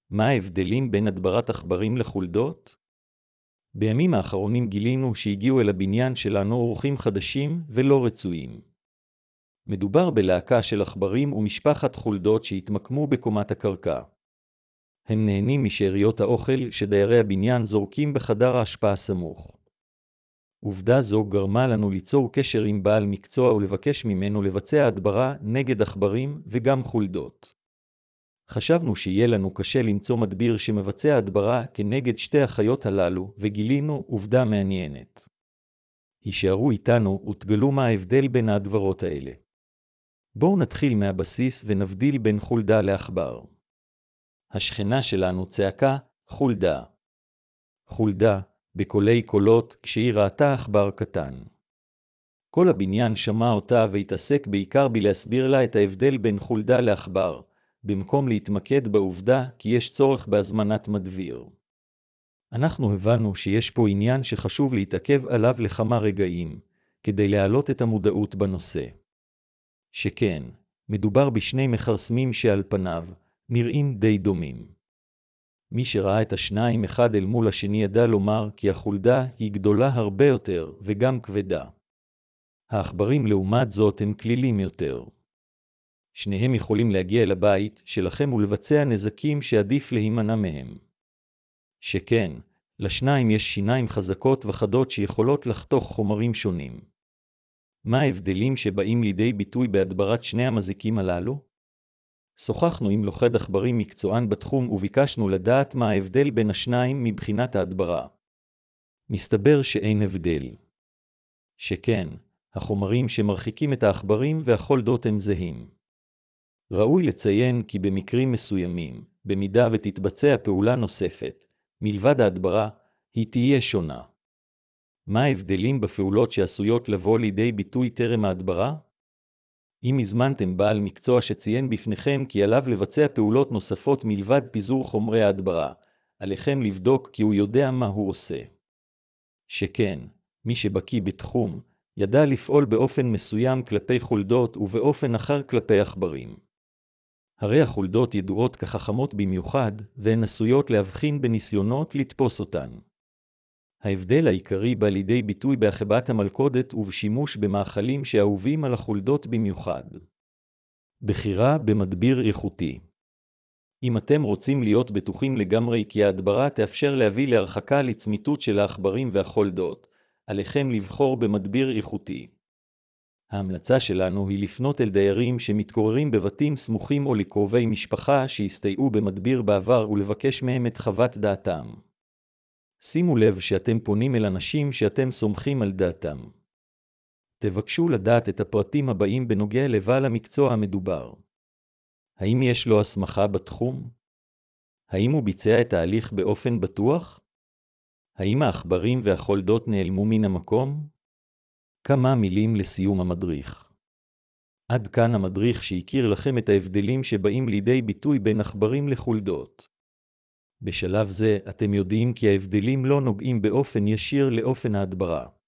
מה ההבדלים בין הדברת עכברים לחולדות? בימים האחרונים גילינו שהגיעו אל הבניין שלנו אורחים חדשים ולא רצויים. מדובר בלהקה של עכברים ומשפחת חולדות שהתמקמו בקומת הקרקע. הם נהנים משאריות האוכל שדיירי הבניין זורקים בחדר ההשפעה סמוך. עובדה זו גרמה לנו ליצור קשר עם בעל מקצוע ולבקש ממנו לבצע הדברה נגד עכברים וגם חולדות. חשבנו שיהיה לנו קשה למצוא מדביר שמבצע הדברה כנגד שתי החיות הללו, וגילינו עובדה מעניינת. הישארו איתנו ותגלו מה ההבדל בין הדברות האלה. בואו נתחיל מהבסיס ונבדיל בין חולדה לעכבר. השכנה שלנו צעקה, חולדה. חולדה, בקולי קולות, כשהיא ראתה עכבר קטן. כל הבניין שמע אותה והתעסק בעיקר בלהסביר לה את ההבדל בין חולדה לעכבר, במקום להתמקד בעובדה כי יש צורך בהזמנת מדביר. אנחנו הבנו שיש פה עניין שחשוב להתעכב עליו לכמה רגעים, כדי להעלות את המודעות בנושא. שכן, מדובר בשני מחרסמים שעל פניו נראים די דומים. מי שראה את השניים אחד אל מול השני ידע לומר כי החולדה היא גדולה הרבה יותר וגם כבדה. העכברים לעומת זאת הם כלילים יותר. שניהם יכולים להגיע אל הבית שלכם ולבצע נזקים שעדיף להימנע מהם. שכן, לשניים יש שיניים חזקות וחדות שיכולות לחתוך חומרים שונים. מה ההבדלים שבאים לידי ביטוי בהדברת שני המזיקים הללו? שוחחנו עם לוכד עכברים מקצוען בתחום וביקשנו לדעת מה ההבדל בין השניים מבחינת ההדברה. מסתבר שאין הבדל. שכן, החומרים שמרחיקים את העכברים והחולדות הם זהים. ראוי לציין כי במקרים מסוימים, במידה ותתבצע פעולה נוספת, מלבד ההדברה, היא תהיה שונה. מה ההבדלים בפעולות שעשויות לבוא לידי ביטוי טרם ההדברה? אם הזמנתם בעל מקצוע שציין בפניכם כי עליו לבצע פעולות נוספות מלבד פיזור חומרי ההדברה, עליכם לבדוק כי הוא יודע מה הוא עושה. שכן, מי שבקיא בתחום, ידע לפעול באופן מסוים כלפי חולדות ובאופן אחר כלפי עכברים. הרי החולדות ידועות כחכמות במיוחד, והן עשויות להבחין בניסיונות לתפוס אותן. ההבדל העיקרי בא לידי ביטוי בהחבאת המלכודת ובשימוש במאכלים שאהובים על החולדות במיוחד. בחירה במדביר איכותי. אם אתם רוצים להיות בטוחים לגמרי כי ההדברה תאפשר להביא להרחקה לצמיתות של העכברים והחולדות, עליכם לבחור במדביר איכותי. ההמלצה שלנו היא לפנות אל דיירים שמתגוררים בבתים סמוכים או לקרובי משפחה שהסתייעו במדביר בעבר ולבקש מהם את חוות דעתם. שימו לב שאתם פונים אל אנשים שאתם סומכים על דעתם. תבקשו לדעת את הפרטים הבאים בנוגע לבעל המקצוע המדובר. האם יש לו הסמכה בתחום? האם הוא ביצע את ההליך באופן בטוח? האם העכברים והחולדות נעלמו מן המקום? כמה מילים לסיום המדריך. עד כאן המדריך שהכיר לכם את ההבדלים שבאים לידי ביטוי בין עכברים לחולדות. בשלב זה אתם יודעים כי ההבדלים לא נוגעים באופן ישיר לאופן ההדברה.